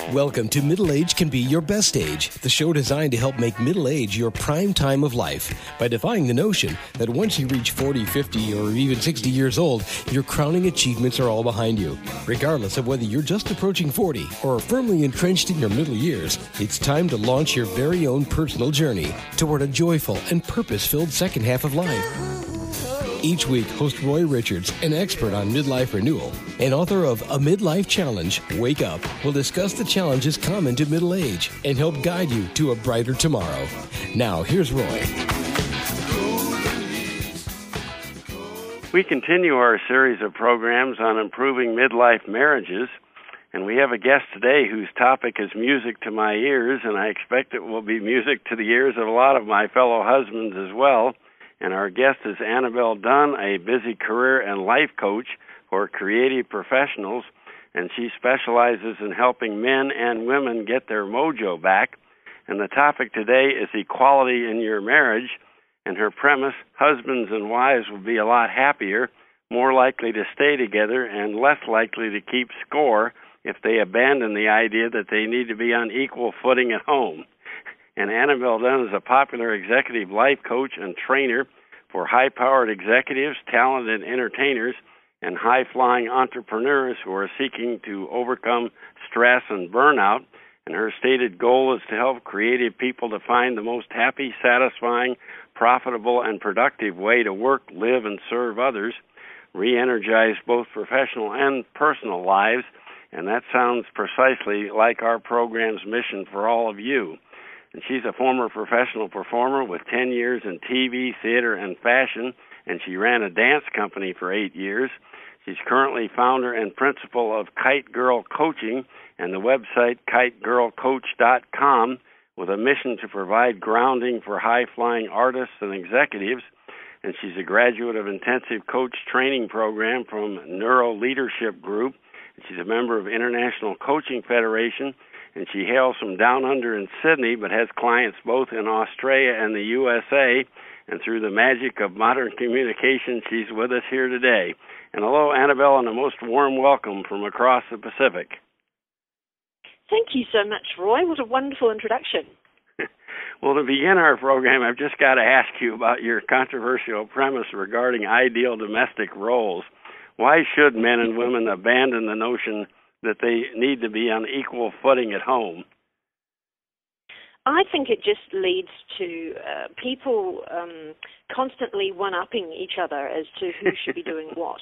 Welcome to Middle Age Can Be Your Best Age, the show designed to help make middle age your prime time of life by defying the notion that once you reach 40, 50, or even 60 years old, your crowning achievements are all behind you. Regardless of whether you're just approaching 40 or are firmly entrenched in your middle years, it's time to launch your very own personal journey toward a joyful and purpose-filled second half of life. Each week, host Roy Richards, an expert on midlife renewal and author of A Midlife Challenge, Wake Up, will discuss the challenges common to middle age and help guide you to a brighter tomorrow. Now, here's Roy. We continue our series of programs on improving midlife marriages, and we have a guest today whose topic is music to my ears, and I expect it will be music to the ears of a lot of my fellow husbands as well. And our guest is Annabelle Dunn, a busy career and life coach for creative professionals, and she specializes in helping men and women get their mojo back. And the topic today is equality in your marriage, and her premise, husbands and wives will be a lot happier, more likely to stay together, and less likely to keep score if they abandon the idea that they need to be on equal footing at home. And Annabelle Dunn is a popular executive life coach and trainer for high-powered executives, talented entertainers, and high-flying entrepreneurs who are seeking to overcome stress and burnout. And her stated goal is to help creative people to find the most happy, satisfying, profitable, and productive way to work, live, and serve others, re-energize both professional and personal lives. And that sounds precisely like our program's mission for all of you. And she's a former professional performer with 10 years in TV, theater, and fashion, and she ran a dance company for 8 years. She's currently founder and principal of Kite Girl Coaching and the website kitegirlcoach.com with a mission to provide grounding for high-flying artists and executives. And she's a graduate of Intensive Coach Training Program from Neuro Leadership Group. And she's a member of International Coaching Federation, and she hails from down under in Sydney, but has clients both in Australia and the USA. And through the magic of modern communication, she's with us here today. And hello, Annabelle, and a most warm welcome from across the Pacific. Thank you so much, Roy. What a wonderful introduction. Well, to begin our program, I've just got to ask you about your controversial premise regarding ideal domestic roles. Why should men and women abandon the notion that they need to be on equal footing at home? I think it just leads to people constantly one-upping each other as to who should be doing what.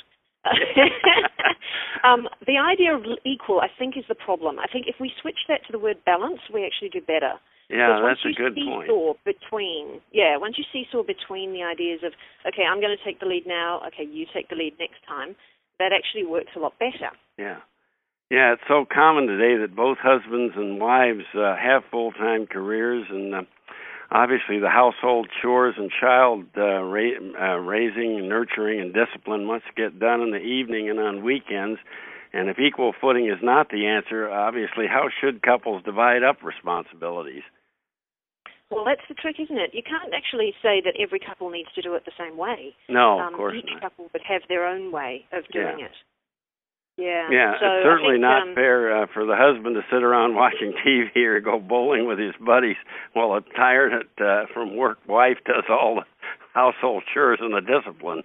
The idea of equal, I think, is the problem. I think if we switch that to the word balance, we actually do better. Yeah, that's a good point. Once you seesaw between the ideas of, okay, I'm going to take the lead now, okay, you take the lead next time, that actually works a lot better. Yeah. Yeah, it's so common today that both husbands and wives have full-time careers, and obviously the household chores and child raising, nurturing, and discipline must get done in the evening and on weekends. And if equal footing is not the answer, obviously, how should couples divide up responsibilities? Well, that's the trick, isn't it? You can't actually say that every couple needs to do it the same way. No, of course each not. Each couple would have their own way of doing it. Yeah, so it's certainly not fair for the husband to sit around watching TV or go bowling with his buddies while a tired from work wife does all the household chores and the discipline.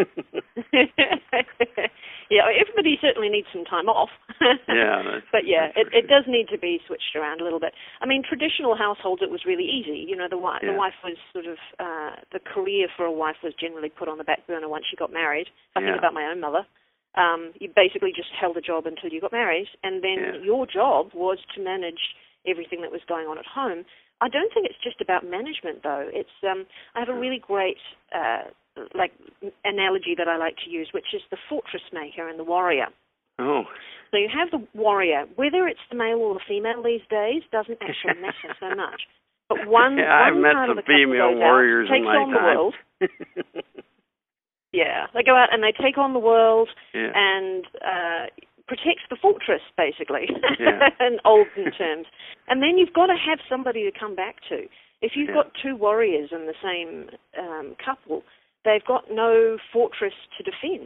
Yeah, everybody certainly needs some time off. But yeah, it does need to be switched around a little bit. I mean, traditional households, it was really easy. You know, the wife was sort of, the career for a wife was generally put on the back burner once she got married. I think about my own mother. You basically just held a job until you got married, and then your job was to manage everything that was going on at home. I don't think it's just about management, though. It's I have a really great analogy that I like to use, which is the fortress maker and the warrior. Oh. So you have the warrior. Whether it's the male or the female these days doesn't actually matter so much. But I've met some female warriors in my time. The world. Yeah, they go out and they take on the world and protects the fortress, basically, in olden terms. And then you've got to have somebody to come back to. If you've got two warriors in the same couple, they've got no fortress to defend.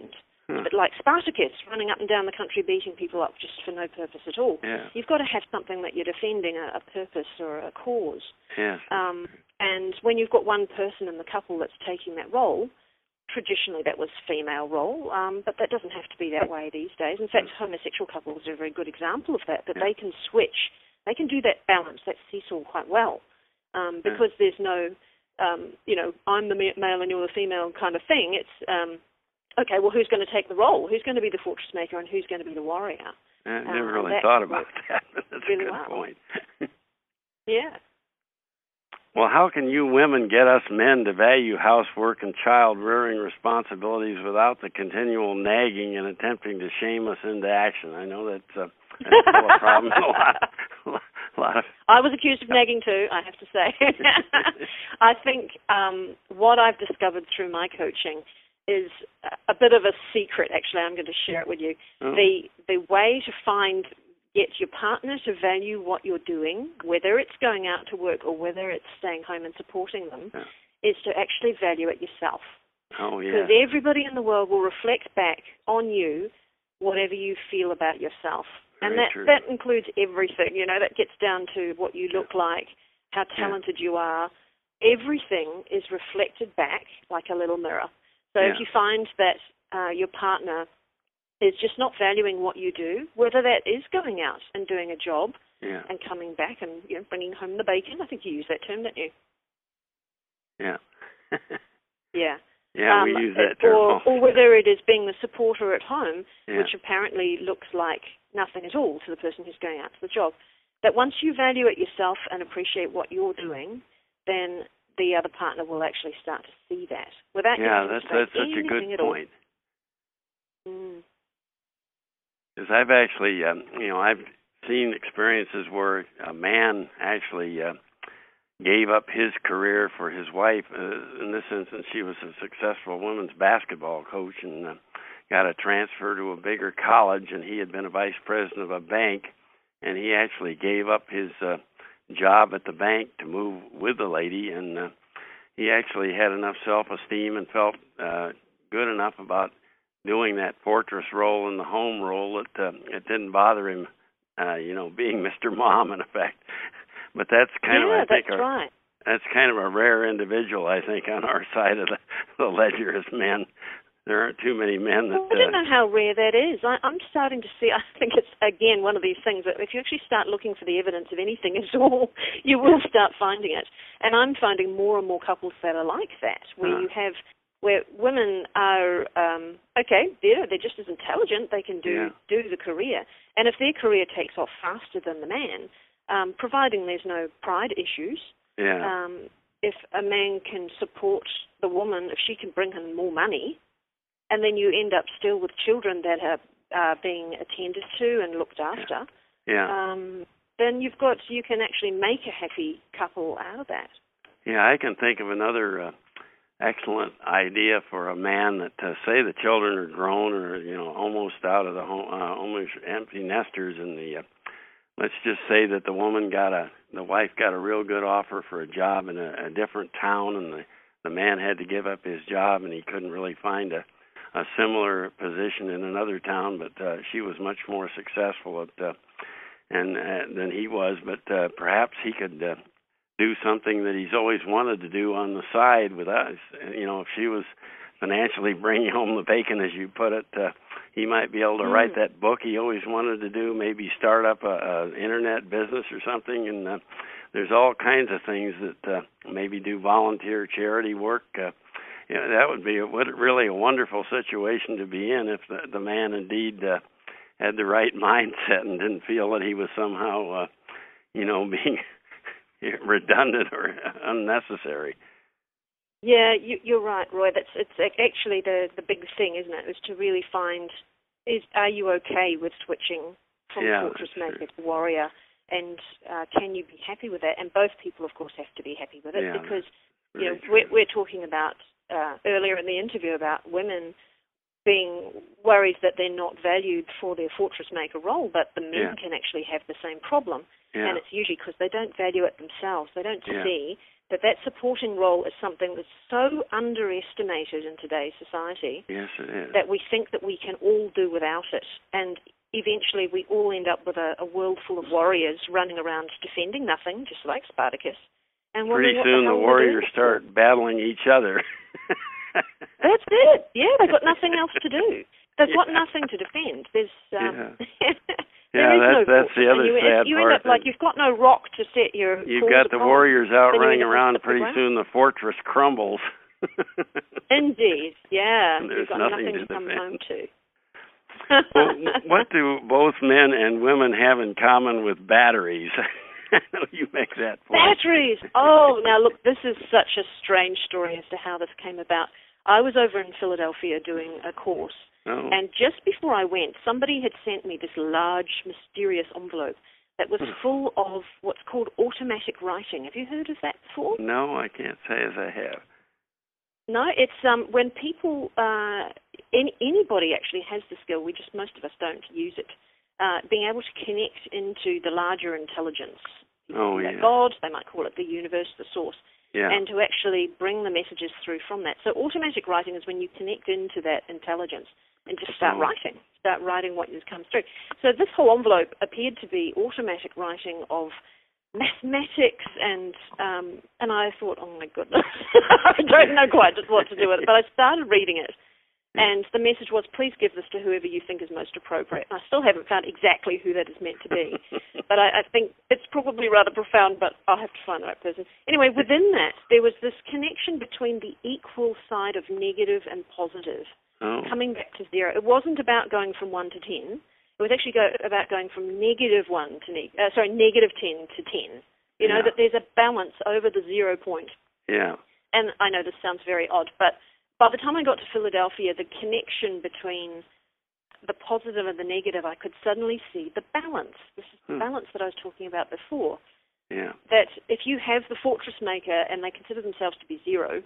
It's a bit like Spartacus, running up and down the country beating people up just for no purpose at all. Yeah. You've got to have something that you're defending, a purpose or a cause. Yes. And when you've got one person in the couple that's taking that role, traditionally that was female role, but that doesn't have to be that way these days. In fact, homosexual couples are a very good example of that they can switch. They can do that balance, that seesaw quite well, because there's no, I'm the male and you're the female kind of thing. It's, okay, well, who's going to take the role? Who's going to be the fortress maker and who's going to be the warrior? I never really thought about that, but that's really a good point. Yeah. Well, how can you women get us men to value housework and child-rearing responsibilities without the continual nagging and attempting to shame us into action? I know that's still a problem in a lot of... I was accused of nagging too, I have to say. I think what I've discovered through my coaching is a bit of a secret, actually. I'm going to share it with you. Oh. The way to get your partner to value what you're doing, whether it's going out to work or whether it's staying home and supporting them, is to actually value it yourself. Oh, yeah. Because everybody in the world will reflect back on you whatever you feel about yourself. And that includes everything, that gets down to what you look like, how talented you are. Everything is reflected back like a little mirror. So if you find that your partner is just not valuing what you do, whether that is going out and doing a job and coming back and bringing home the bacon. I think you used that term, didn't you? Yeah. Yeah. Yeah, we use that term. Or whether it is being the supporter at home, which apparently looks like nothing at all to the person who's going out to the job. That once you value it yourself and appreciate what you're doing, then the other partner will actually start to see that. Without that's such a good point. Because I've actually, I've seen experiences where a man actually gave up his career for his wife. In this instance, she was a successful women's basketball coach and got a transfer to a bigger college, and he had been a vice president of a bank, and he actually gave up his job at the bank to move with the lady, and he actually had enough self-esteem and felt good enough about doing that fortress role and the home role that it didn't bother him, being Mr. Mom in effect. But that's kind of, that's kind of a rare individual, I think, on our side of the ledger as men. There aren't too many men that... I don't know how rare that is. I'm starting to see, I think it's, again, one of these things that if you actually start looking for the evidence of anything at all, you will start finding it. And I'm finding more and more couples that are like that, where women are, they're just as intelligent, they can do the career. And if their career takes off faster than the man, providing there's no pride issues, if a man can support the woman, if she can bring him more money, and then you end up still with children that are being attended to and looked after, then you can actually make a happy couple out of that. Yeah, I can think of another excellent idea for a man that, say the children are grown or, almost out of the home, almost empty nesters, and let's just say that the wife got a real good offer for a job in a different town, and the man had to give up his job, and he couldn't really find a similar position in another town, but she was much more successful than he was. But perhaps he could do something that he's always wanted to do on the side with us. If she was financially bringing home the bacon, as you put it, he might be able to write that book he always wanted to do, maybe start up a internet business or something. And there's all kinds of things that maybe do volunteer charity work. That would be really a wonderful situation to be in if the man indeed had the right mindset and didn't feel that he was somehow, being redundant or unnecessary. Yeah, you're right, Roy. It's actually the big thing, isn't it? Is to really find, are you okay with switching from fortress maker to warrior, and can you be happy with that? And both people, of course, have to be happy with it because we're talking about earlier in the interview about women being worried that they're not valued for their fortress maker role, but the men can actually have the same problem. Yeah. And it's usually because they don't value it themselves. They don't see that supporting role is something that's so underestimated in today's society. Yes, it is. That we think that we can all do without it. And eventually we all end up with a world full of warriors running around defending nothing, just like Spartacus. And pretty soon the warriors start battling each other. That's it. Yeah, they've got nothing else to do. They've got nothing to defend. There's that's the other sad you part. end up like you've got no rock to set your. You've got the warriors out running around. Pretty soon the fortress crumbles. Indeed, yeah. There's you've got nothing to come defend. home to. Well, what do both men and women have in common with batteries? You make that point. Batteries! Oh, now look, this is such a strange story as to how this came about. I was over in Philadelphia doing a course, and just before I went, somebody had sent me this large, mysterious envelope that was full of what's called automatic writing. Have you heard of that before? No, I can't say as I have. No, it's when people, anybody actually has the skill, most of us don't use it, being able to connect into the larger intelligence. God, they might call it the universe, the source, and to actually bring the messages through from that. So automatic writing is when you connect into that intelligence and just start writing what just comes through. So this whole envelope appeared to be automatic writing of mathematics, and I thought, oh my goodness, I don't know quite what to do with it, but I started reading it, and the message was, please give this to whoever you think is most appropriate. I still haven't found exactly who that is meant to be, but I think it's probably rather profound, but I'll have to find the right person. Anyway, within that, there was this connection between the equal side of negative and positive, coming back to zero. It wasn't about going from 1 to 10. It was actually about going from -10 to 10. You know, that there's a balance over the 0 point. Yeah. And I know this sounds very odd, but by the time I got to Philadelphia, the connection between the positive and the negative, I could suddenly see the balance. This is the balance that I was talking about before. Yeah. That if you have the fortress maker and they consider themselves to be 0,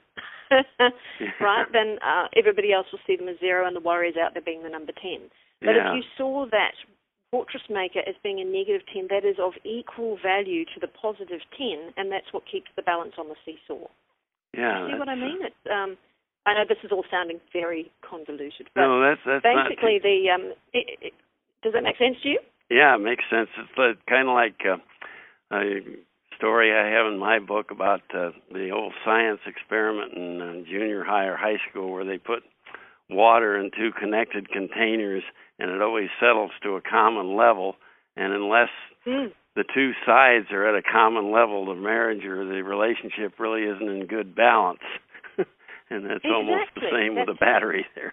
right, then everybody else will see them as 0 and the warriors out there being the number 10. But if you saw that fortress maker as being a -10, that is of equal value to the positive 10, and that's what keeps the balance on the seesaw. Yeah. See what I mean? It's, I know this is all sounding very convoluted, but no, that's basically not... does that make sense to you? Yeah, it makes sense. It's kind of like a story I have in my book about the old science experiment in junior high or high school where they put water in 2 connected containers, and it always settles to a common level, and unless the 2 sides are at a common level, the marriage or the relationship really isn't in good balance. And that's almost the same with a battery there.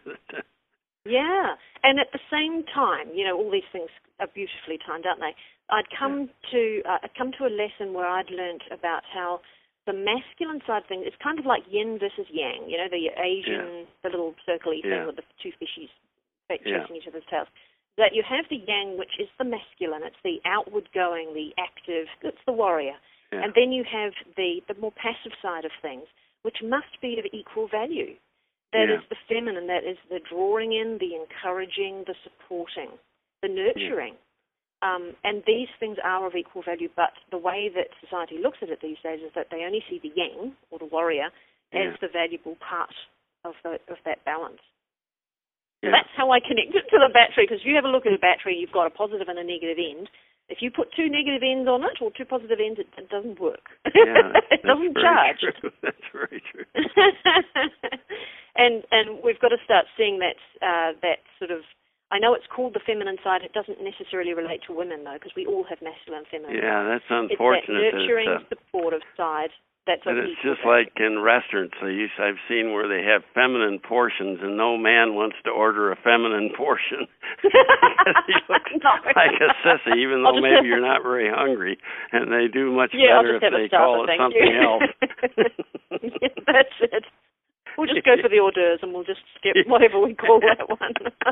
Yeah, and at the same time, you know, all these things are beautifully timed, aren't they? I'd come to a lesson where I'd learnt about how the masculine side of things, it's kind of like yin versus yang, you know, the Asian, the little circle-y thing with the 2 fishies chasing each other's tails. That you have the yang, which is the masculine, it's the outward-going, the active, it's the warrior. Yeah. And then you have the more passive side of things, which must be of equal value. That is the feminine, that is the drawing in, the encouraging, the supporting, the nurturing. And these things are of equal value, but the way that society looks at it these days is that they only see the yang, or the warrior, as the valuable part of that balance. So that's how I connect it to the battery, because if you have a look at a battery, you've got a positive and a negative end. If you put 2 negative ends on it, or 2 positive ends, it doesn't work. Yeah, it doesn't charge. True. That's very true. and we've got to start seeing that sort of, I know it's called the feminine side, it doesn't necessarily relate to women, though, because we all have masculine and feminine. Yeah, that's unfortunate. It's that nurturing, supportive side. But it's just like in restaurants. I've seen where they have feminine portions, and no man wants to order a feminine portion. He looks like a sissy, even though maybe you're not very hungry. And they do much better if they call it something else. That's it. We'll just go for the hors d'oeuvres, and we'll just skip whatever we call that one.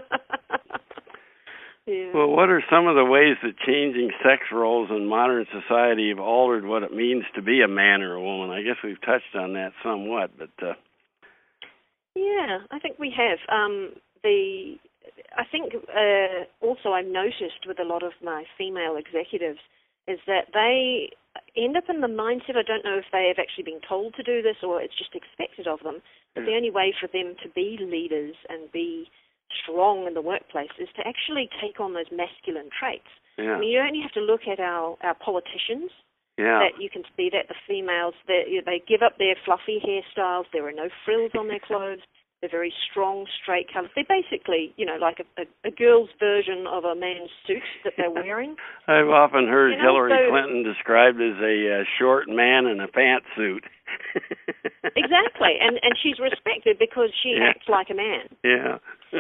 Yeah. Well, what are some of the ways that changing sex roles in modern society have altered what it means to be a man or a woman? I guess we've touched on that somewhat, but... Yeah, I think we have. I think also I've noticed with a lot of my female executives is that they end up in the mindset, I don't know if they have actually been told to do this or it's just expected of them, but the only way for them to be leaders and be strong in the workplace is to actually take on those masculine traits. Yeah. I mean, you only have to look at our politicians, that you can see that the females, they give up their fluffy hairstyles, there are no frills on their clothes, they're very strong, straight colors. They're basically, like a girl's version of a man's suit that they're wearing. I've often heard Hillary Clinton described as a short man in a pantsuit. Exactly, and she's respected because she acts like a man. Yeah.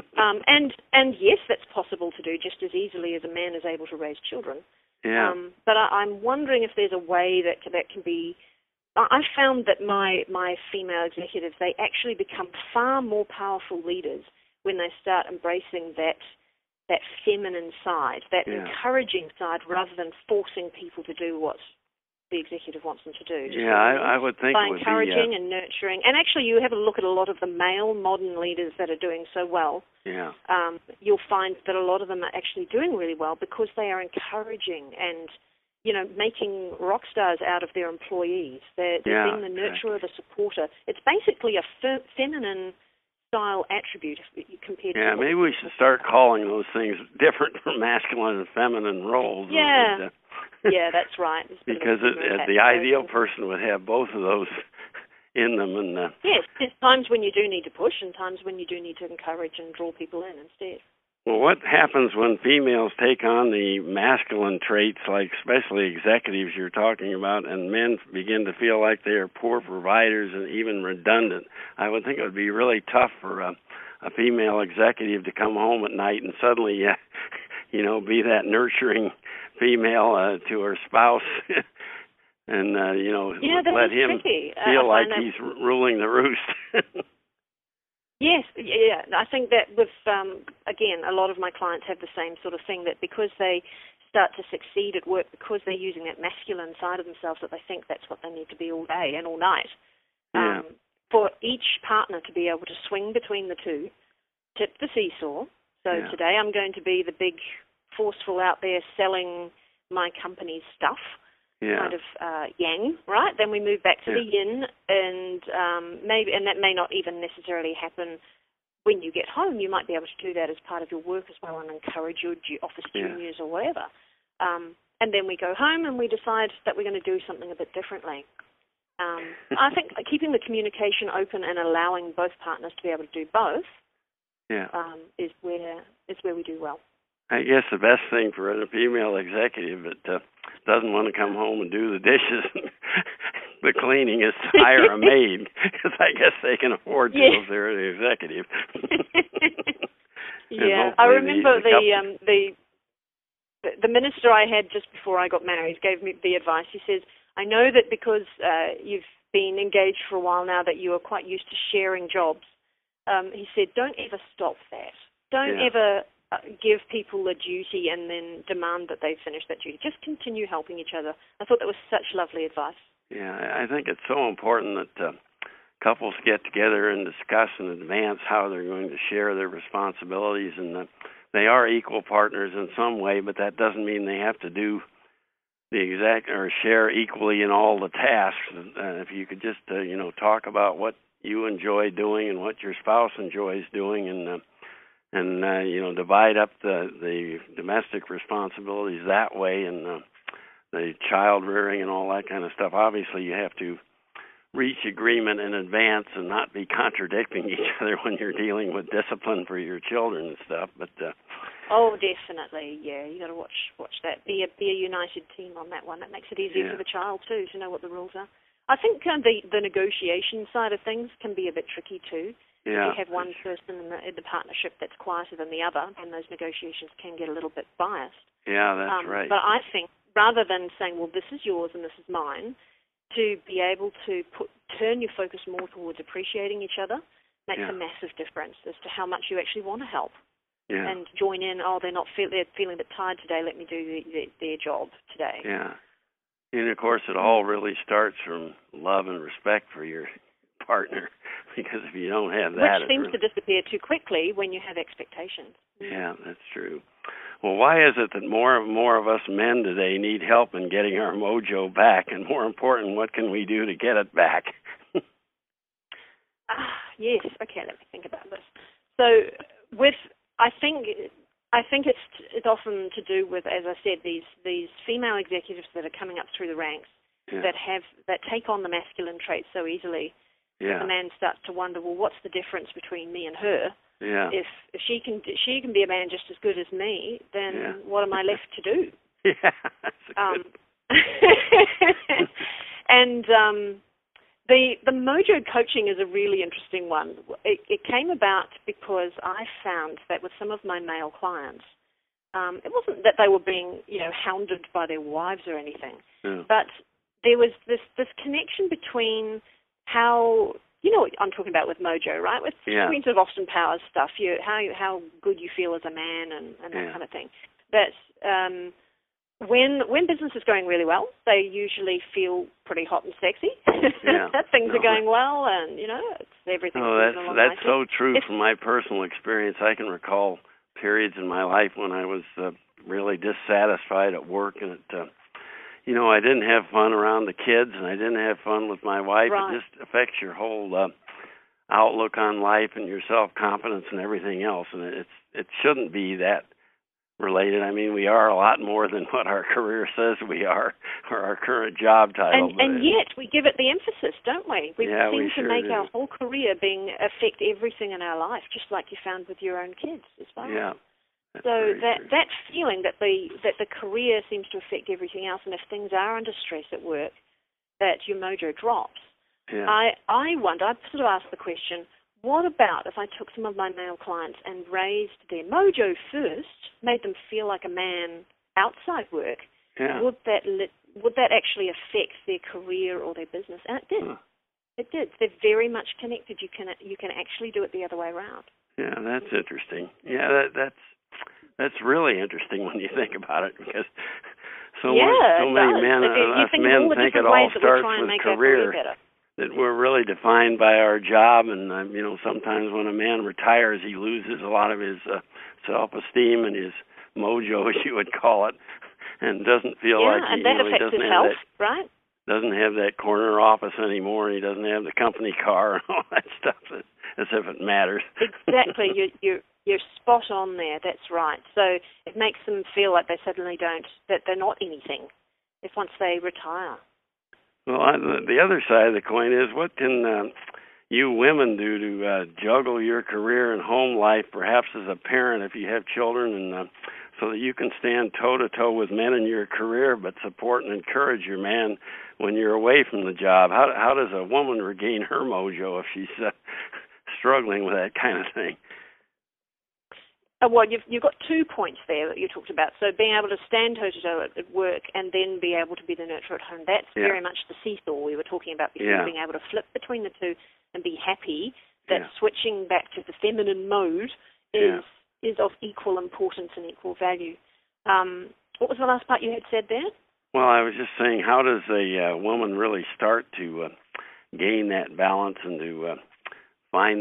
And yes, that's possible to do just as easily as a man is able to raise children. Yeah. But I'm wondering if there's a way that can be. I've found that my female executives, they actually become far more powerful leaders when they start embracing that feminine side, that encouraging side, rather than forcing people to do what the executive wants them to do. Yeah, I would think by it would encouraging and nurturing. And actually, you have a look at a lot of the male modern leaders that are doing so well. Yeah. You'll find that a lot of them are actually doing really well because they are encouraging and making rock stars out of their employees. They're being the nurturer, the supporter. It's basically a feminine style attribute compared to... Yeah, maybe we should start calling those things different from masculine and feminine roles. Yeah. Yeah, that's right. Because the ideal person would have both of those in them. And yes, there's times when you do need to push and times when you do need to encourage and draw people in instead. Well, what happens when females take on the masculine traits, like especially executives you're talking about, and men begin to feel like they are poor providers and even redundant? I would think it would be really tough for a female executive to come home at night and suddenly, be that nurturing female to her spouse and, let him feel like he's ruling the roost. Yes, yeah. I think that with, again, a lot of my clients have the same sort of thing, that because they start to succeed at work, because they're using that masculine side of themselves, that they think that's what they need to be all day and all night. For each partner to be able to swing between the two, tip the seesaw. So today I'm going to be the big forceful out there selling my company's stuff. Kind of yang, right? Then we move back to the yin, and that may not even necessarily happen when you get home. You might be able to do that as part of your work as well and encourage your office juniors or whatever. And then we go home and we decide that we're going to do something a bit differently. I think keeping the communication open and allowing both partners to be able to do both is where we do well. I guess the best thing for a female executive that doesn't want to come home and do the dishes and the cleaning is to hire a maid, because I guess they can afford to if they're an executive. I remember the minister I had just before I got married gave me the advice. He says, I know that because you've been engaged for a while now that you are quite used to sharing jobs. He said, don't ever stop that. Don't ever give people a duty and then demand that they finish that duty. Just continue helping each other. I thought that was such lovely advice. Yeah, I think it's so important that couples get together and discuss in advance how they're going to share their responsibilities, and they are equal partners in some way, but that doesn't mean they have to do the exact or share equally in all the tasks. If you could just talk about what you enjoy doing and what your spouse enjoys doing, and divide up the domestic responsibilities that way, and the child rearing and all that kind of stuff. Obviously, you have to reach agreement in advance and not be contradicting each other when you're dealing with discipline for your children and stuff. But oh, definitely, yeah. You got to watch that. Be a united team on that one. That makes it easier for the child too to know what the rules are. I think the negotiation side of things can be a bit tricky too. Yeah. If you have one person in the partnership that's quieter than the other, then those negotiations can get a little bit biased. Yeah, that's right. But I think rather than saying, well, this is yours and this is mine, to be able to turn your focus more towards appreciating each other makes a massive difference as to how much you actually want to help. Yeah. And join in, they're feeling a bit tired today, let me do their job today. Yeah. And, of course, it all really starts from love and respect for your partner. because if you don't have that... Which seems to disappear too quickly when you have expectations. Yeah, that's true. Well, why is it that more of us men today need help in getting our mojo back? And more important, what can we do to get it back? Yes. Okay, let me think about this. So, I think it's often to do with, as I said, these female executives that are coming up through the ranks that take on the masculine traits so easily. Yeah. The man starts to wonder, well, what's the difference between me and her? Yeah. If she can be a man just as good as me, then what am I left to do? Yeah. That's and the mojo coaching is a really interesting one. It came about because I found that with some of my male clients, it wasn't that they were being hounded by their wives or anything, but there was this connection between how, what I'm talking about with mojo, right? With between sort of Austin Powers stuff, how good you feel as a man and that kind of thing. That when business is going really well, they usually feel pretty hot and sexy. That things are going well, and it's everything. Oh, that's so true from my personal experience. I can recall periods in my life when I was really dissatisfied at work, and I didn't have fun around the kids, and I didn't have fun with my wife. Right. It just affects your whole outlook on life and your self-confidence and everything else. And it shouldn't be that related. I mean, we are a lot more than what our career says we are, or our current job title. And yet we give it the emphasis, don't we? We seem to make our whole career affect everything in our life, just like you found with your own kids as well. Yeah. So that feeling that the career seems to affect everything else, and if things are under stress at work, that your mojo drops. Yeah. I wonder, I sort of asked the question, what about if I took some of my male clients and raised their mojo first, made them feel like a man outside work? Yeah. Would that actually affect their career or their business? And it did. It did. They're very much connected. You can actually do it the other way around. Yeah, that's interesting. Yeah, that's really interesting when you think about it, because so many men think it all starts with career. That we're really defined by our job, and sometimes when a man retires, he loses a lot of his self-esteem and his mojo, as you would call it, and doesn't feel like he affects his health, right? Doesn't have that corner office anymore, and he doesn't have the company car and all that stuff, as if it matters. Exactly, you're spot on there. That's right. So it makes them feel like they suddenly that they're not anything once they retire. Well, the other side of the coin is, what can you women do to juggle your career and home life, perhaps as a parent if you have children, and so that you can stand toe-to-toe with men in your career, but support and encourage your man when you're away from the job? How does a woman regain her mojo if she's struggling with that kind of thing? Well, you've got 2 points there that you talked about. So being able to stand toe-to-toe at work and then be able to be the nurturer at home, that's very much the seesaw we were talking about before, being able to flip between the two and be happy that switching back to the feminine mode is of equal importance and equal value. What was the last part you had said there? Well, I was just saying, how does a woman really start to gain that balance and to find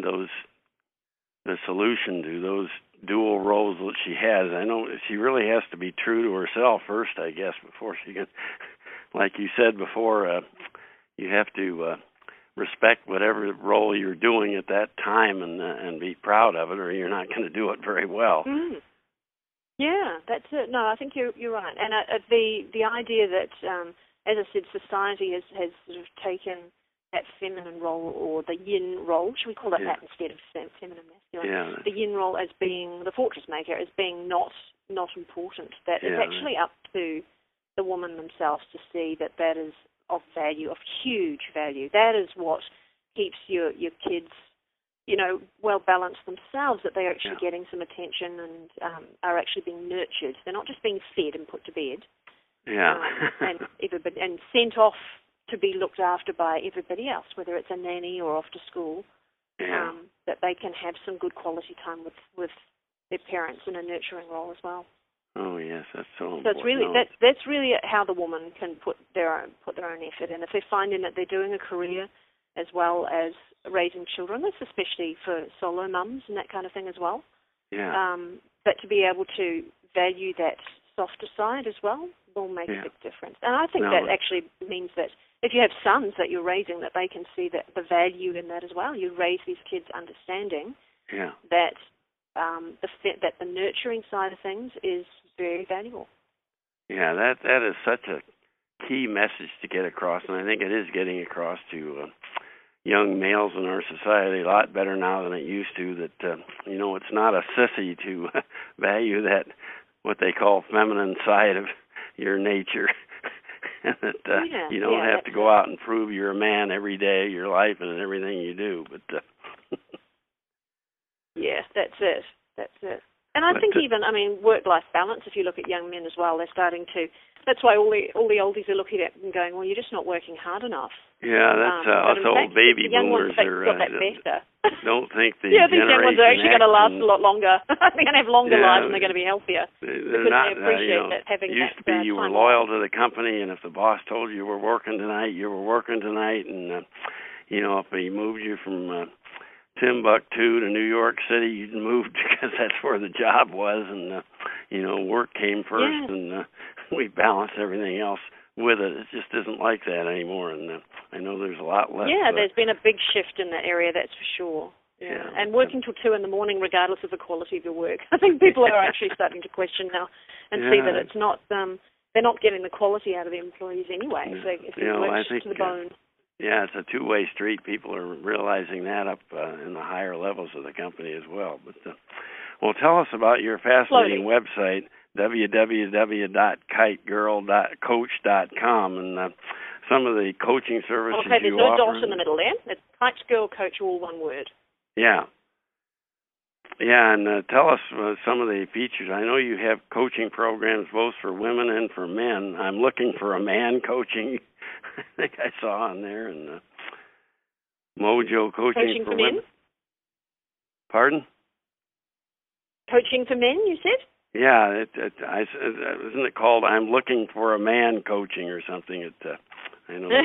the solution to those dual roles that she has? I know she really has to be true to herself first, I guess, before she can, like you said before, you have to respect whatever role you're doing at that time and be proud of it, or you're not going to do it very well. Mm. Yeah, that's it. No, I think you're right. And the idea that, as I said, society has sort of taken that feminine role, or the yin role, should we call it that instead of feminine masculine? Yeah. The yin role as being the fortress maker, as being not important. That it's actually up to the woman themselves to see that is of value, of huge value. That is what keeps your kids, well balanced themselves, that they're actually getting some attention and are actually being nurtured. They're not just being fed and put to bed. Yeah. and sent off to be looked after by everybody else, whether it's a nanny or off to school, that they can have some good quality time with their parents in a nurturing role as well. Oh yes, that's so important. So it's really that's really how the woman can put their own effort in. If they're finding that they're doing a career as well as raising children. That's especially for solo mums and that kind of thing as well. Yeah. But to be able to value that softer side as well will make a big difference. And I think that actually means that if you have sons that you're raising, that they can see that the value in that as well. You raise these kids understanding that that the nurturing side of things is very valuable. Yeah, that is such a key message to get across, and I think it is getting across to young males in our society a lot better now than it used to. That it's not a sissy to value that what they call feminine side of your nature. And that you don't have to go out and prove you're a man every day of your life and in everything you do. But yes, that's it. And I think even, work-life balance, if you look at young men as well, they're starting to, that's why all the oldies are looking at and going, well, you're just not working hard enough. Yeah, that's us old baby boomers are got that better. Don't think the these young ones are actually going to last a lot longer. They're going to have longer lives and they're going to be healthier. They're not, they appreciate that having used to be you were loyal to the company, and if the boss told you were working tonight, you were working tonight, and if he moved you from Timbuktu to New York City, you moved because that's where the job was, and work came first, and we balanced everything else with it. It just isn't like that anymore, and I know there's a lot less. Yeah, there's been a big shift in that area, that's for sure. Yeah. And working till 2 a.m, regardless of the quality of your work. I think people are actually starting to question now and see that it's not. They're not getting the quality out of the employees anyway. So if you work to the bone. Yeah, it's a two-way street. People are realizing that up in the higher levels of the company as well. But tell us about your fascinating website, www.kitegirl.coach.com, and some of the coaching services you offer. Okay, there's no dot in the middle there. It's Kite Girl Coach, all one word. Yeah. Yeah, and tell us some of the features. I know you have coaching programs both for women and for men. I'm looking for a man coaching. I think I saw on there, and Mojo coaching for women. Men? Pardon? Coaching for men, you said? Yeah, isn't it called I'm looking for a man coaching or something? I know.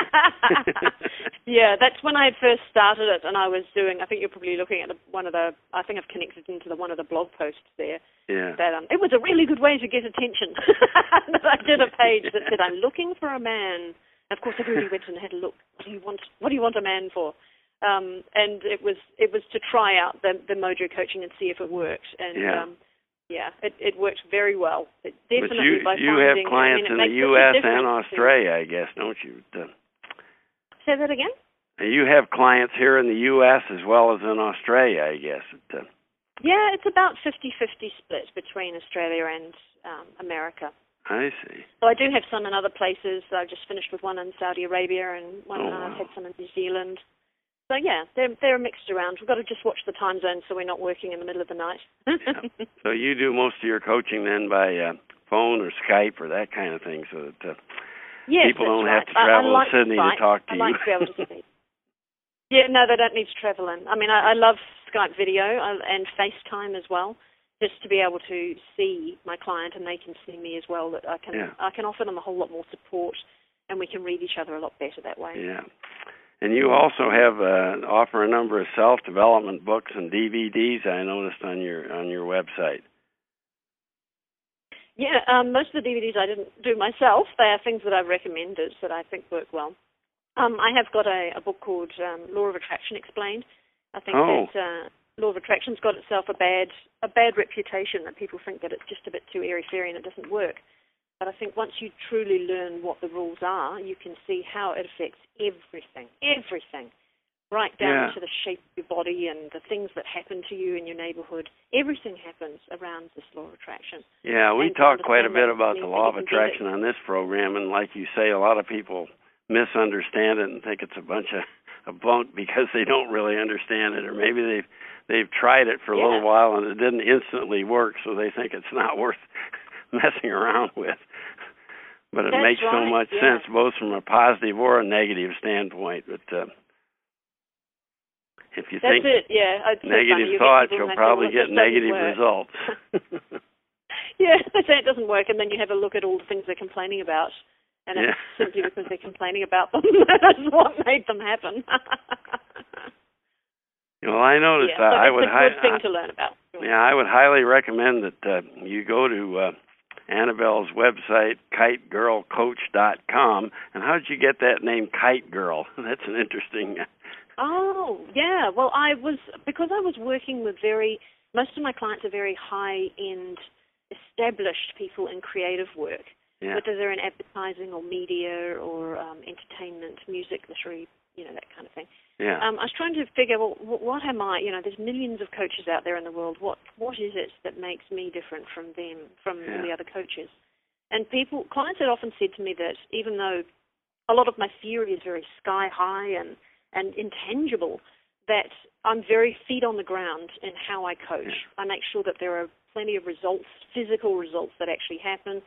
Yeah, that's when I first started it, and I was doing. I think you're probably looking at I think I've connected into one of the blog posts there. Yeah. That it was a really good way to get attention. I did a page that said I'm looking for a man. And of course, everybody went and had a look. What do you want a man for? And it was to try out the Mojo coaching and see if it worked. And it worked very well. It definitely. But you have clients in the U.S. and Australia, I guess, don't you? Say that again? You have clients here in the U.S. as well as in Australia, I guess. Yeah, it's about 50-50 split between Australia and America. I see. So I do have some in other places. I've just finished with one in Saudi Arabia and one I've had some in New Zealand. So yeah, they're mixed around. We've got to just watch the time zone so we're not working in the middle of the night. Yeah. So you do most of your coaching then by phone or Skype or that kind of thing, so that people don't have to travel to Sydney to talk to you. I like to be able to see. Yeah, no, they don't need to travel in. I mean, I love Skype video and FaceTime as well, just to be able to see my client and they can see me as well. That I can offer them a whole lot more support, and we can read each other a lot better that way. Yeah. And you also have offer a number of self-development books and DVDs, I noticed on your website. Yeah, most of the DVDs I didn't do myself. They are things that I've recommended that I think work well. I have got a book called Law of Attraction Explained. I think that Law of Attraction's got itself a bad reputation, that people think that it's just a bit too airy-fairy and it doesn't work. But I think once you truly learn what the rules are, you can see how it affects everything, right down to the shape of your body and the things that happen to you in your neighborhood. Everything happens around this law of attraction. Yeah, we talk quite a bit about the law of attraction on this program, and like you say, a lot of people misunderstand it and think it's a bunch of bunk because they don't really understand it, or maybe they've tried it for a little while and it didn't instantly work, so they think it's not worth messing around with. But it makes so much sense, both from a positive or a negative standpoint. But if you think negative thoughts, you'll probably get negative results. Yeah, they say it doesn't work, and then you have a look at all the things they're complaining about, and it's simply because they're complaining about them. That's what made them happen. Well, I noticed so I would it's a good thing to learn about. Yeah, I would highly recommend that you go to Annabelle's website, kitegirlcoach.com. And how did you get that name, Kite Girl? That's an interesting. Oh, yeah. Well, because I was working with most of my clients are very high-end, established people in creative work, whether they're in advertising or media or entertainment, music, literary, that kind of thing. Yeah. I was trying to figure, well, what am I? There's millions of coaches out there in the world. What is it that makes me different from them, from the other coaches? And clients had often said to me that even though a lot of my theory is very sky high and intangible, that I'm very feet on the ground in how I coach. I make sure that there are plenty of results, physical results that actually happen,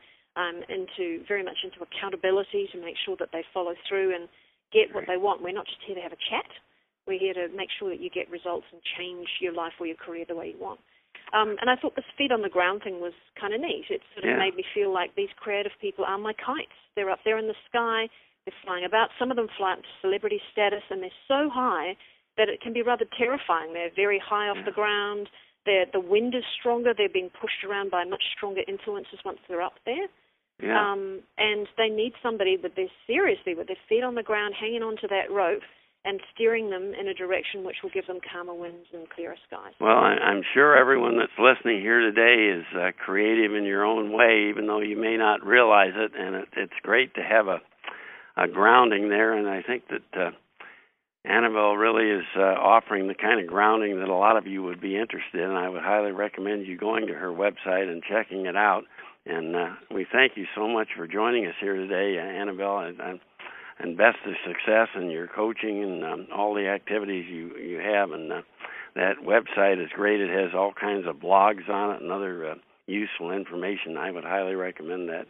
very much into accountability to make sure that they follow through and get what they want. We're not just here to have a chat. We're here to make sure that you get results and change your life or your career the way you want. And I thought this feet on the ground thing was kind of neat. It sort of made me feel like these creative people are my kites. They're up there in the sky. They're flying about. Some of them fly up to celebrity status, and they're so high that it can be rather terrifying. They're very high off the ground. The wind is stronger. They're being pushed around by much stronger influences once they're up there. Yeah. And they need somebody with their feet on the ground, hanging onto that rope and steering them in a direction which will give them calmer winds and clearer skies. Well, I'm sure everyone that's listening here today is creative in your own way, even though you may not realize it, and it's great to have a grounding there, and I think that Annabelle really is offering the kind of grounding that a lot of you would be interested in. I would highly recommend you going to her website and checking it out. And we thank you so much for joining us here today, Annabelle, and best of success in your coaching and all the activities you have. And that website is great. It has all kinds of blogs on it and other useful information. I would highly recommend that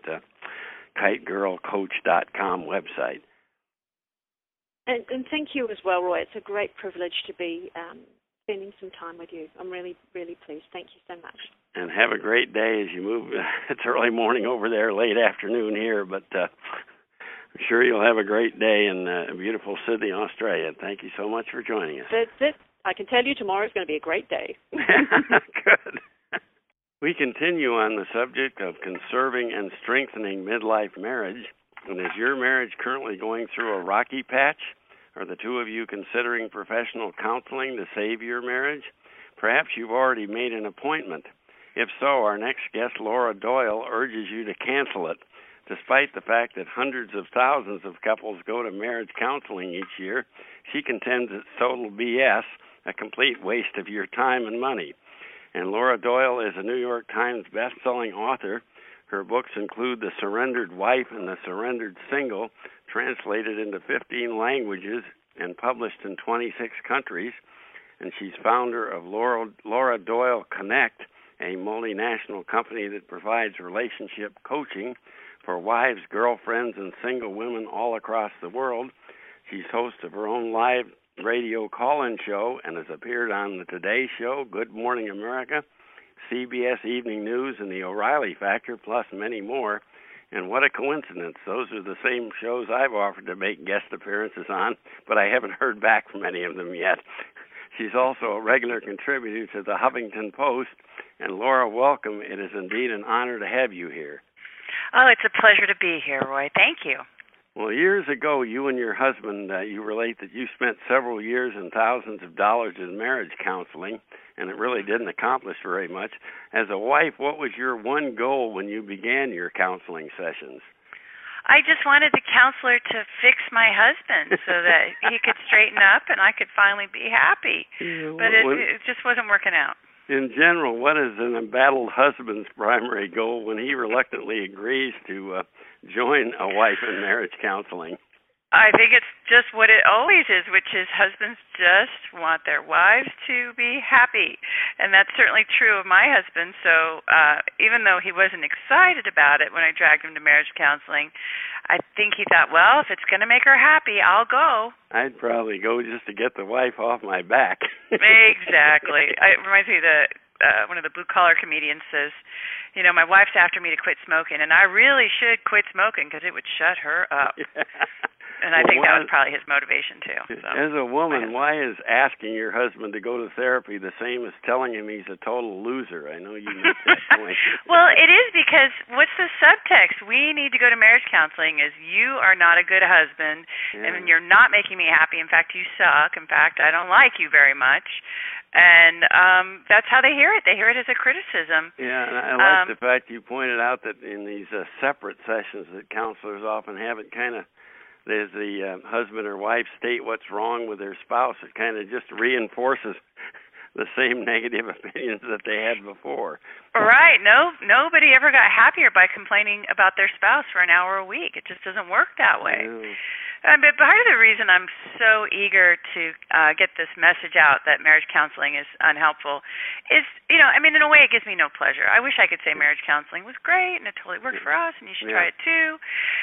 kitegirlcoach.com website. And thank you as well, Roy. It's a great privilege to be spending some time with you. I'm really, really pleased. Thank you so much. And have a great day as you move. It's early morning over there, late afternoon here, but I'm sure you'll have a great day in beautiful Sydney, Australia. Thank you so much for joining us. That's it. I can tell you tomorrow is going to be a great day. Good. We continue on the subject of conserving and strengthening midlife marriage. And is your marriage currently going through a rocky patch? Are the two of you considering professional counseling to save your marriage? Perhaps you've already made an appointment. If so, our next guest, Laura Doyle, urges you to cancel it. Despite the fact that hundreds of thousands of couples go to marriage counseling each year, she contends it's total BS, a complete waste of your time and money. And Laura Doyle is a New York Times best-selling author. Her books include The Surrendered Wife and The Surrendered Single, translated into 15 languages and published in 26 countries. And she's founder of Laura Doyle Connect, a multinational company that provides relationship coaching for wives, girlfriends, and single women all across the world. She's host of her own live radio call-in show and has appeared on the Today Show, Good Morning America, CBS Evening News, and the O'Reilly Factor, plus many more. And what a coincidence. Those are the same shows I've offered to make guest appearances on, but I haven't heard back from any of them yet. She's also a regular contributor to the Huffington Post. And Laura, welcome. It is indeed an honor to have you here. Oh, it's a pleasure to be here, Roy. Thank you. Well, years ago, you and your husband, you relate that you spent several years and thousands of dollars in marriage counseling, and it really didn't accomplish very much. As a wife, what was your one goal when you began your counseling sessions? I just wanted the counselor to fix my husband so that he could straighten up and I could finally be happy. But it just wasn't working out. In general, what is an embattled husband's primary goal when he reluctantly agrees to join a wife in marriage counseling? I think it's just what it always is, which is husbands just want their wives to be happy. And that's certainly true of my husband. So even though he wasn't excited about it when I dragged him to marriage counseling, I think he thought, well, if it's going to make her happy, I'll go. I'd probably go just to get the wife off my back. Exactly. It reminds me of the one of the blue collar comedians says, my wife's after me to quit smoking, and I really should quit smoking because it would shut her up. And I think that was probably his motivation, too. So. As a woman, why is asking your husband to go to therapy the same as telling him he's a total loser? I know you make that point. Well, it is because what's the subtext? We need to go to marriage counseling is you are not a good husband, and you're not making me happy. In fact, you suck. In fact, I don't like you very much. And that's how they hear it. They hear it as a criticism. Yeah, and I like the fact you pointed out that in these separate sessions that counselors often have, it kind of, as the husband or wife state what's wrong with their spouse, it kind of just reinforces the same negative opinions that they had before. Right. Nobody ever got happier by complaining about their spouse for an hour a week. It just doesn't work that way. But part of the reason I'm so eager to get this message out that marriage counseling is unhelpful is, in a way it gives me no pleasure. I wish I could say marriage counseling was great and it totally worked for us and you should try it too.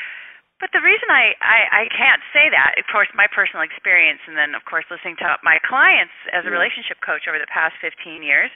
But the reason I can't say that, of course, my personal experience and then, of course, listening to my clients as a relationship coach over the past 15 years,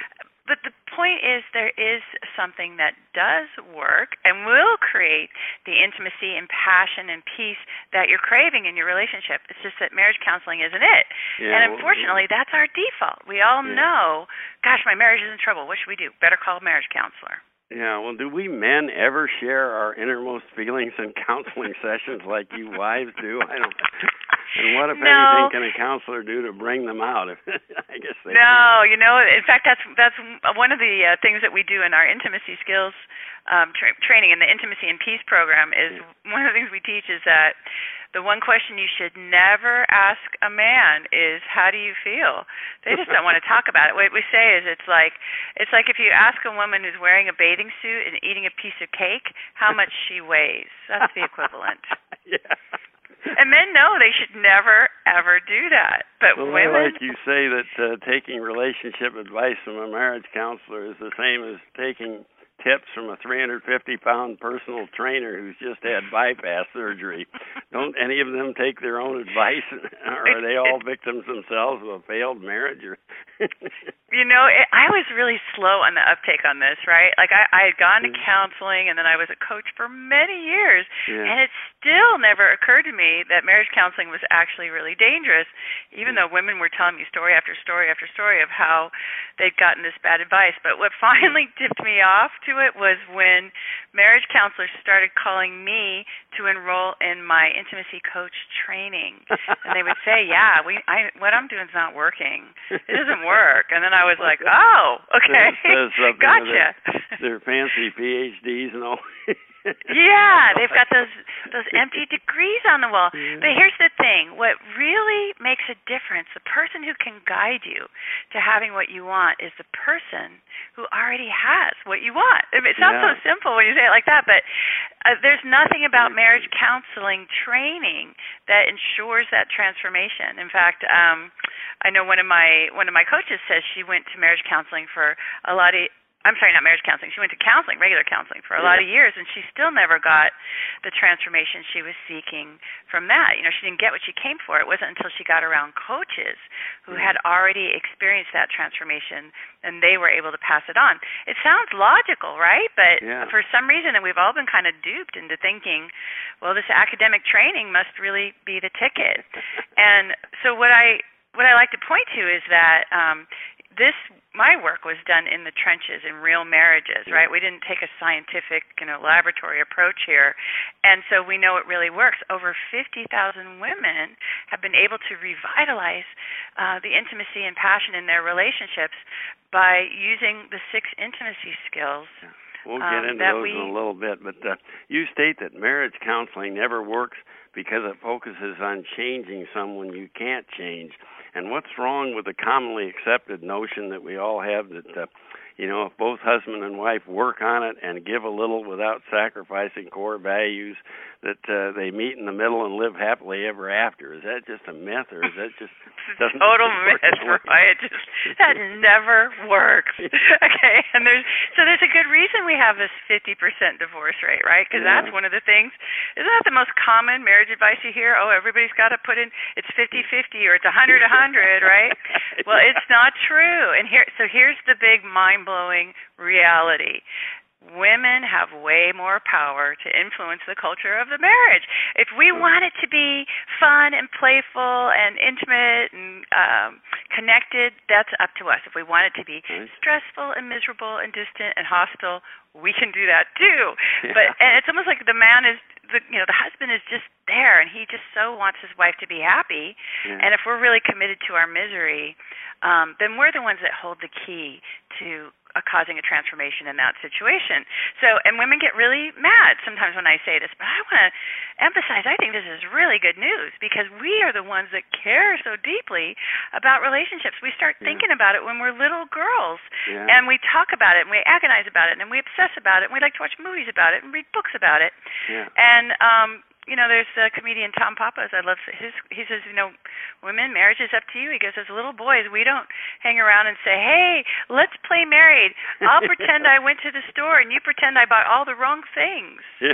but the point is there is something that does work and will create the intimacy and passion and peace that you're craving in your relationship. It's just that marriage counseling isn't it. Yeah, and unfortunately, that's our default. We all know, gosh, my marriage is in trouble. What should we do? Better call a marriage counselor. Yeah, well, do we men ever share our innermost feelings in counseling sessions like you wives do? I don't. And what, if anything, can a counselor do to bring them out? I guess they do. In fact, that's one of the things that we do in our intimacy skills training in the Intimacy and Peace program is one of the things we teach is that the one question you should never ask a man is, how do you feel? They just don't want to talk about it. What we say is it's like if you ask a woman who's wearing a bathing suit and eating a piece of cake how much she weighs. That's the equivalent. Yeah. And men know they should never, ever do that. But women... Like you say that taking relationship advice from a marriage counselor is the same as taking tips from a 350-pound personal trainer who's just had bypass surgery. Don't any of them take their own advice, or are they all victims themselves of a failed marriage? I was really slow on the uptake on this, right? Like I had gone to counseling, and then I was a coach for many years, and it still never occurred to me that marriage counseling was actually really dangerous, even though women were telling me story after story after story of how they'd gotten this bad advice. But what finally tipped me off to it was when marriage counselors started calling me to enroll in my intimacy coach training, and they would say, what I'm doing is not working. It doesn't work. And then I was like, oh, okay, gotcha. Their fancy PhDs and all. Yeah, they've got those empty degrees on the wall. But here's the thing. What really makes a difference, the person who can guide you to having what you want is the person who already has what you want. It sounds so simple when you say it like that, but there's nothing about marriage counseling training that ensures that transformation. In fact, I know one of my coaches says she went to marriage counseling for a lot of not marriage counseling. She went to counseling, regular counseling, for a lot of years, and she still never got the transformation she was seeking from that. She didn't get what she came for. It wasn't until she got around coaches who had already experienced that transformation, and they were able to pass it on. It sounds logical, right? But for some reason, and we've all been kind of duped into thinking, well, this academic training must really be the ticket. And so what I like to point to is that my work was done in the trenches in real marriages, right? We didn't take a scientific, laboratory approach here. And so we know it really works. Over 50,000 women have been able to revitalize the intimacy and passion in their relationships by using the 6 intimacy skills. We'll get into those in a little bit, but you state that marriage counseling never works because it focuses on changing someone you can't change. And what's wrong with the commonly accepted notion that we all have that, if both husband and wife work on it and give a little without sacrificing core values, that they meet in the middle and live happily ever after? Is that just a myth, or is that just total myth, right? That never works. Okay, and there's a good reason we have this 50% divorce rate, right? Because that's one of the things Isn't that the most common marriage advice you hear? Oh, everybody's got to put in, it's 50-50 or it's 100-100, right? Well, it's not true. And here's the big mind-blowing reality. Women have way more power to influence the culture of the marriage. If we want it to be fun and playful and intimate and connected, that's up to us. If we want it to be stressful and miserable and distant and hostile, we can do that too. Yeah. And it's almost like the man is, the husband is just there, and he just so wants his wife to be happy. Yeah. And if we're really committed to our misery, then we're the ones that hold the key to causing a transformation in that situation. So, and women get really mad sometimes when I say this, but I want to emphasize, I think this is really good news, because we are the ones that care so deeply about relationships. We start thinking about it when we're little girls, and we talk about it, and we agonize about it, and we obsess about it, and we like to watch movies about it and read books about it. Yeah. And there's a comedian, Tom Pappas. I love he says, women, marriage is up to you. He goes, as little boys, we don't hang around and say, hey, let's play married. I'll pretend I went to the store and you pretend I bought all the wrong things. Yeah.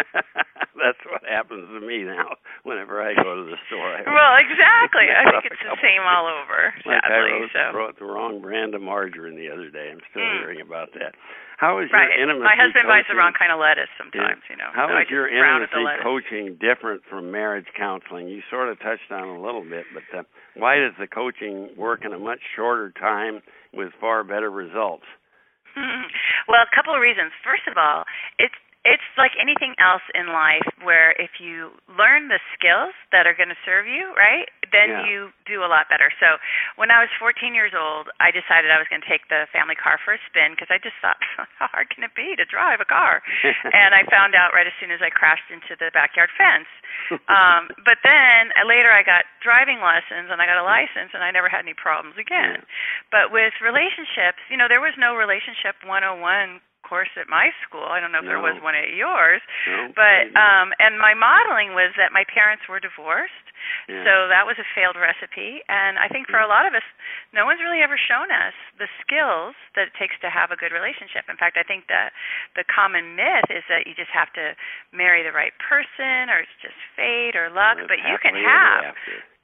That's what happens to me now whenever I go to the store. Well, exactly. I think it's the same all over, sadly. I wrote the wrong brand of margarine the other day. I'm still hearing about that. How is your intimacy My husband coaching, buys the wrong kind of lettuce sometimes, How is your intimacy coaching different from marriage counseling? You sort of touched on it a little bit, but why does the coaching work in a much shorter time with far better results? Well, a couple of reasons. First of all, it's like anything else in life where if you learn the skills that are going to serve you, right, then you do a lot better. So when I was 14 years old, I decided I was going to take the family car for a spin because I just thought, how hard can it be to drive a car? And I found out right as soon as I crashed into the backyard fence. But then later I got driving lessons and I got a license and I never had any problems again. But with relationships, there was no relationship 101 course at my school. I don't know if there was one at yours, but and my modeling was that my parents were divorced, so that was a failed recipe. And I think for a lot of us, no one's really ever shown us the skills that it takes to have a good relationship. In fact, I think that the common myth is that you just have to marry the right person, or it's just fate or luck. But you can have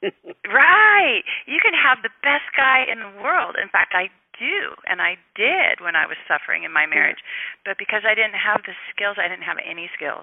right. You can have the best guy in the world. In fact, I do, and I did when I was suffering in my marriage. But because I didn't have the skills, I didn't have any skills.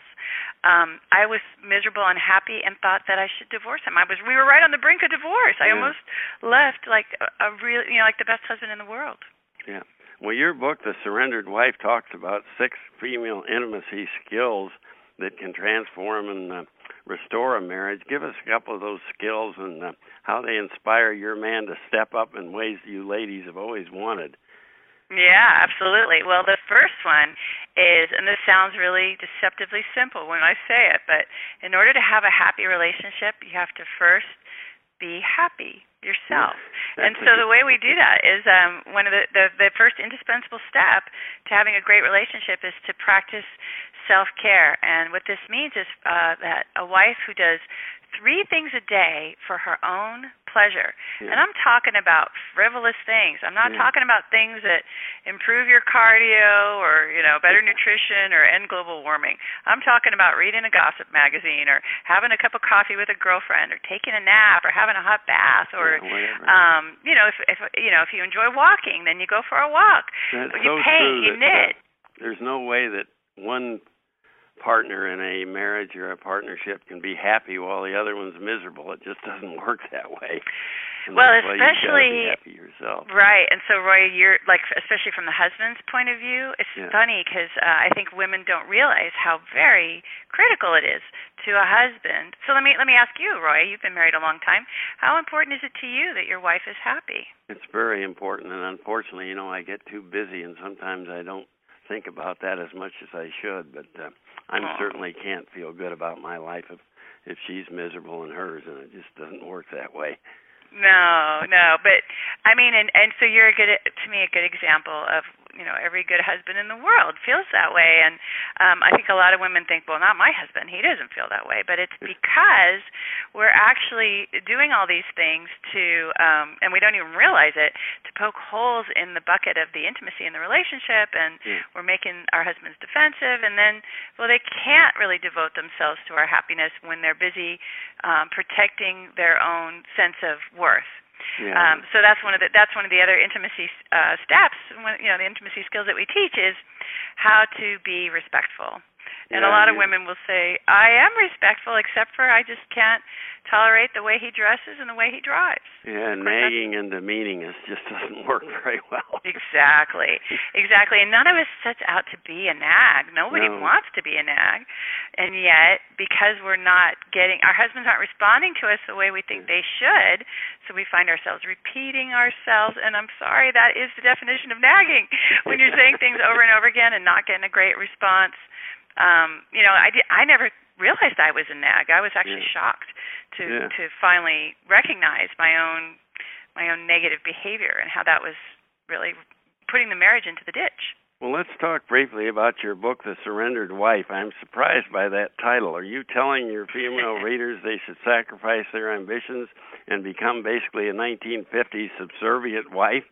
I was miserable, unhappy, and thought that I should divorce him. We were right on the brink of divorce. I almost left like a real, like the best husband in the world. Yeah. Well, your book, The Surrendered Wife, talks about 6 female intimacy skills that can transform and restore a marriage. Give us a couple of those skills and how they inspire your man to step up in ways you ladies have always wanted. Yeah, absolutely. Well, the first one is, and this sounds really deceptively simple when I say it, but in order to have a happy relationship, you have to first be happy yourself. And so the way we do that is one of the first indispensable step to having a great relationship is to practice self-care. And what this means is that a wife who does 3 things a day for her own pleasure. And I'm talking about frivolous things. I'm not talking about things that improve your cardio or, better nutrition or end global warming. I'm talking about reading a gossip magazine or having a cup of coffee with a girlfriend or taking a nap or having a hot bath or, if you enjoy walking, then you go for a walk. That's you paint, you knit. There's no way that one partner in a marriage or a partnership can be happy while the other one's miserable. It just doesn't work that way. Well, especially you gotta be happy yourself. Right. And so, Roy, you're especially from the husband's point of view, it's funny because I think women don't realize how very critical it is to a husband. So let me ask you, Roy. You've been married a long time. How important is it to you that your wife is happy? It's very important, and unfortunately, I get too busy, and sometimes I don't think about that as much as I should. But I certainly can't feel good about my life if she's miserable in hers, and it just doesn't work that way. No, but I mean, and so you're a good example of, every good husband in the world feels that way. And I think a lot of women think, well, not my husband, he doesn't feel that way. But it's because we're actually doing all these things to, and we don't even realize it, to poke holes in the bucket of the intimacy in the relationship, and we're making our husbands defensive, and then, well, they can't really devote themselves to our happiness when they're busy protecting their own sense of worth. Yeah. So that's one of the other intimacy steps. The intimacy skills that we teach is how to be respectful. And a lot of women will say, I am respectful, except for I just can't tolerate the way he dresses and the way he drives. Yeah, nagging and demeaning just doesn't work very well. Exactly. And none of us sets out to be a nag. Nobody wants to be a nag. And yet, because we're not our husbands aren't responding to us the way we think they should, so we find ourselves repeating ourselves. And I'm sorry, that is the definition of nagging. When you're saying things over and over again and not getting a great response. I never realized I was a nag. I was actually shocked to finally recognize my own negative behavior and how that was really putting the marriage into the ditch. Well, let's talk briefly about your book, The Surrendered Wife. I'm surprised by that title. Are you telling your female readers they should sacrifice their ambitions and become basically a 1950s subservient wife?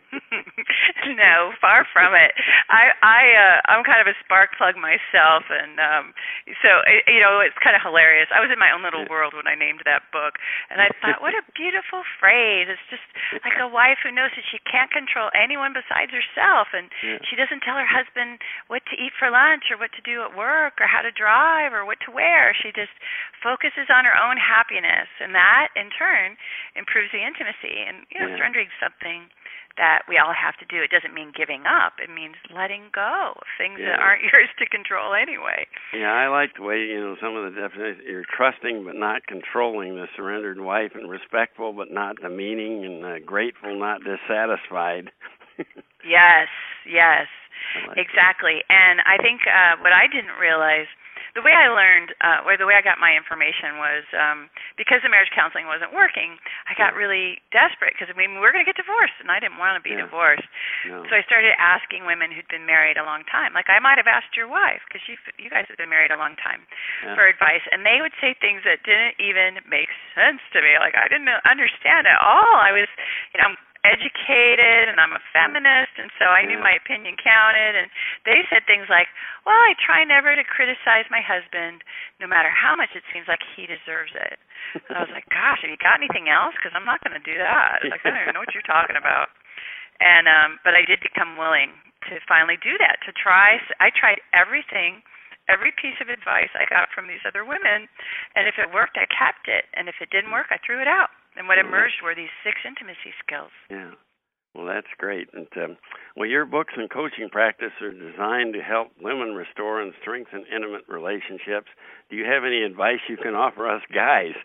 No, far from it. I'm kind of a spark plug myself, and so it's kind of hilarious. I was in my own little world when I named that book, and I thought, what a beautiful phrase. It's just like a wife who knows that she can't control anyone besides herself, and she doesn't tell her husband what to eat for lunch or what to do at work or how to drive or what to wear. She just focuses on her own happiness, and that in turn improves the intimacy. And surrendering something that we all have to do. It doesn't mean giving up. It means letting go of things that aren't yours to control anyway. Yeah, I like the way, some of the definitions. You're trusting but not controlling, the surrendered wife, and respectful but not demeaning, and grateful, not dissatisfied. Yes, like exactly. That. And I think what I didn't realize, the way I learned, or the way I got my information was because the marriage counseling wasn't working, I got really desperate because, we were going to get divorced, and I didn't want to be divorced. No. So I started asking women who'd been married a long time. Like I might have asked your wife, because you guys have been married a long time, for advice. And they would say things that didn't even make sense to me. Like I didn't understand at all. I was, I'm educated and I'm a feminist, and so I knew my opinion counted, and they said things like, well, I try never to criticize my husband no matter how much it seems like he deserves it. And I was like, gosh, have you got anything else? Because I'm not going to do that. Like, I don't even know what you're talking about. And but I did become willing to finally do that, I tried everything, every piece of advice I got from these other women, and if it worked, I kept it, and if it didn't work, I threw it out. And what emerged were these 6 intimacy skills. Yeah. Well, that's great. And your books and coaching practice are designed to help women restore and strengthen intimate relationships. Do you have any advice you can offer us guys?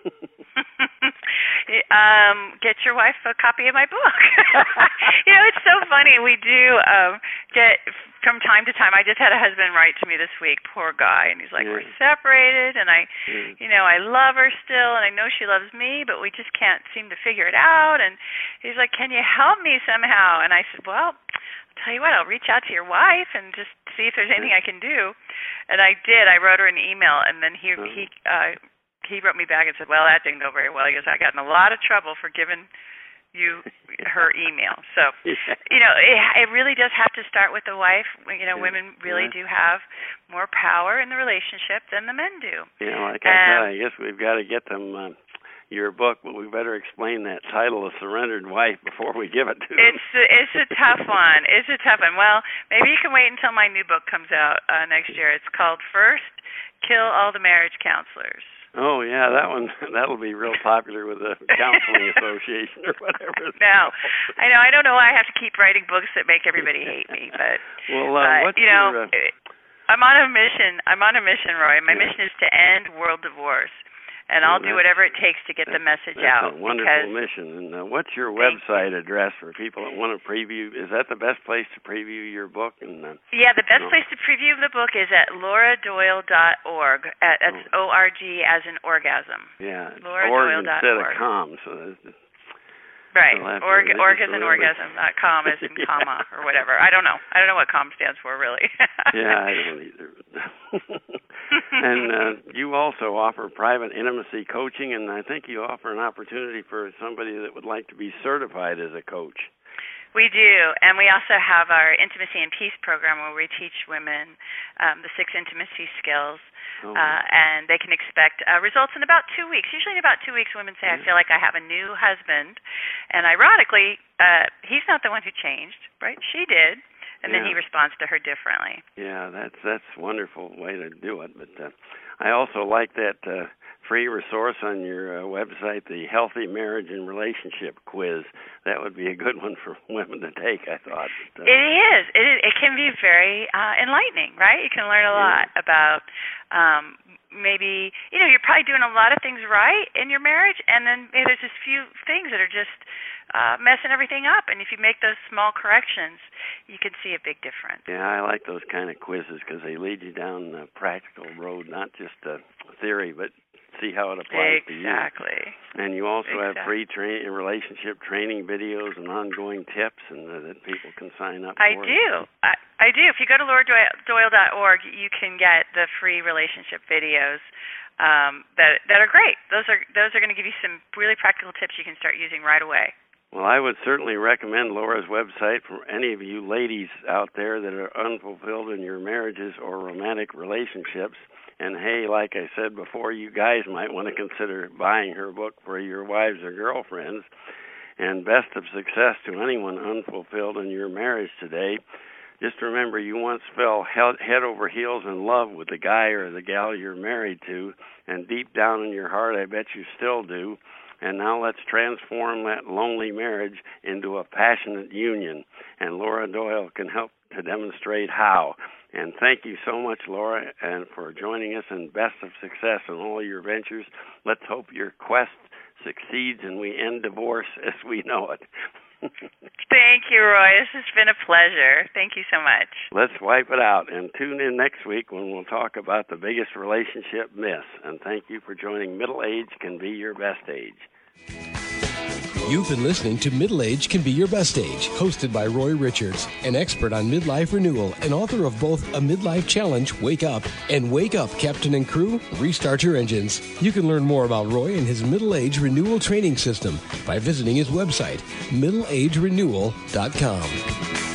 Get your wife a copy of my book. It's so funny. We do get, from time to time, I just had a husband write to me this week, poor guy, and he's like, we're separated, and I love her still, and I know she loves me, but we just can't seem to figure it out. And he's like, can you help me somehow? And I said, well, I'll tell you what, I'll reach out to your wife and just see if there's anything I can do. And I did. I wrote her an email, and then he wrote me back and said, well, that didn't go very well. He goes, I got in a lot of trouble for giving you her email. So, it really does have to start with the wife. Women really do have more power in the relationship than the men do. Like I said, I guess we've got to get them your book, but we better explain that title, A Surrendered Wife, before we give it to them. It's a tough one. It's a tough one. Well, maybe you can wait until my new book comes out next year. It's called First, Kill All the Marriage Counselors. Oh, yeah, that'll be real popular with the Counseling Association or whatever. No, I know. I don't know why I have to keep writing books that make everybody hate me, but what's your, I'm on a mission. Roy. My mission is to end world divorce. And I'll do whatever it takes to get the message out. That's a wonderful mission. And what's your website address for people that want to preview? Is that the best place to preview your book? And the best place to preview the book is at lauradoyle.org. That's O-R-G as in orgasm. Yeah, lauradoyle.org. Instead of com. So right. Org as in orgasm.com as in comma or whatever. I don't know. I don't know what com stands for, really. Yeah, I don't either. And you also offer private intimacy coaching, and I think you offer an opportunity for somebody that would like to be certified as a coach. We do, and we also have our Intimacy and Peace program where we teach women the 6 intimacy skills, and they can expect results in about 2 weeks. Usually in about 2 weeks, women say, I feel like I have a new husband, and ironically, he's not the one who changed, right? She did, and then he responds to her differently. Yeah, that's a wonderful way to do it, but I also like that free resource on your website, the Healthy Marriage and Relationship Quiz. That would be a good one for women to take, I thought. It is. It can be very enlightening, right? You can learn a lot about maybe, you're probably doing a lot of things right in your marriage, and then maybe there's just few things that are just messing everything up. And if you make those small corrections, you can see a big difference. Yeah, I like those kind of quizzes because they lead you down the practical road, not just theory, but see how it applies to you. Exactly. And you also have free relationship training videos and ongoing tips, and that people can sign up for. I do. If you go to lauradoyle.org, you can get the free relationship videos that are great. Those are going to give you some really practical tips you can start using right away. Well, I would certainly recommend Laura's website for any of you ladies out there that are unfulfilled in your marriages or romantic relationships. And hey, like I said before, you guys might want to consider buying her book for your wives or girlfriends. And best of success to anyone unfulfilled in your marriage today. Just remember, you once fell head over heels in love with the guy or the gal you're married to, and deep down in your heart, I bet you still do. And now let's transform that lonely marriage into a passionate union. And Laura Doyle can help to demonstrate how. And thank you so much, Laura, and for joining us, and best of success in all your ventures. Let's hope your quest succeeds and we end divorce as we know it. Thank you, Roy. This has been a pleasure. Thank you so much. Let's wipe it out and tune in next week when we'll talk about the biggest relationship myths. And thank you for joining Middle Age Can Be Your Best Age. You've been listening to Middle Age Can Be Your Best Age, hosted by Roy Richards, an expert on midlife renewal and author of both A Midlife Challenge, Wake Up, and Wake Up, Captain and Crew, Restart Your Engines. You can learn more about Roy and his Middle Age Renewal Training System by visiting his website, middleagerenewal.com.